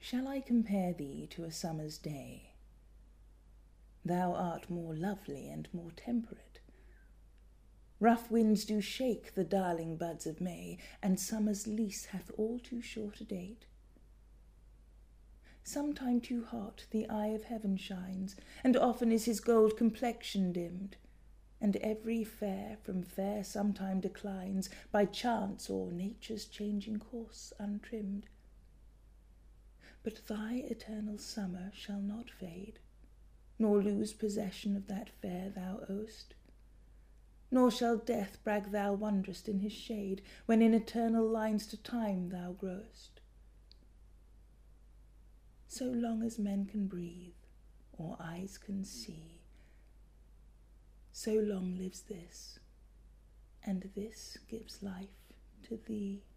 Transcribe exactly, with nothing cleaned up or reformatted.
Shall I compare thee to a summer's day? Thou art more lovely and more temperate. Rough winds do shake the darling buds of May, and summer's lease hath all too short a date. Sometime too hot the eye of heaven shines, and often is his gold complexion dimmed, and every fair from fair sometime declines, by chance or nature's changing course untrimmed. But thy eternal summer shall not fade, nor lose possession of that fair thou owest, nor shall death brag thou wanderest in his shade, when in eternal lines to time thou growest. So long as men can breathe, or eyes can see, so long lives this, and this gives life to thee.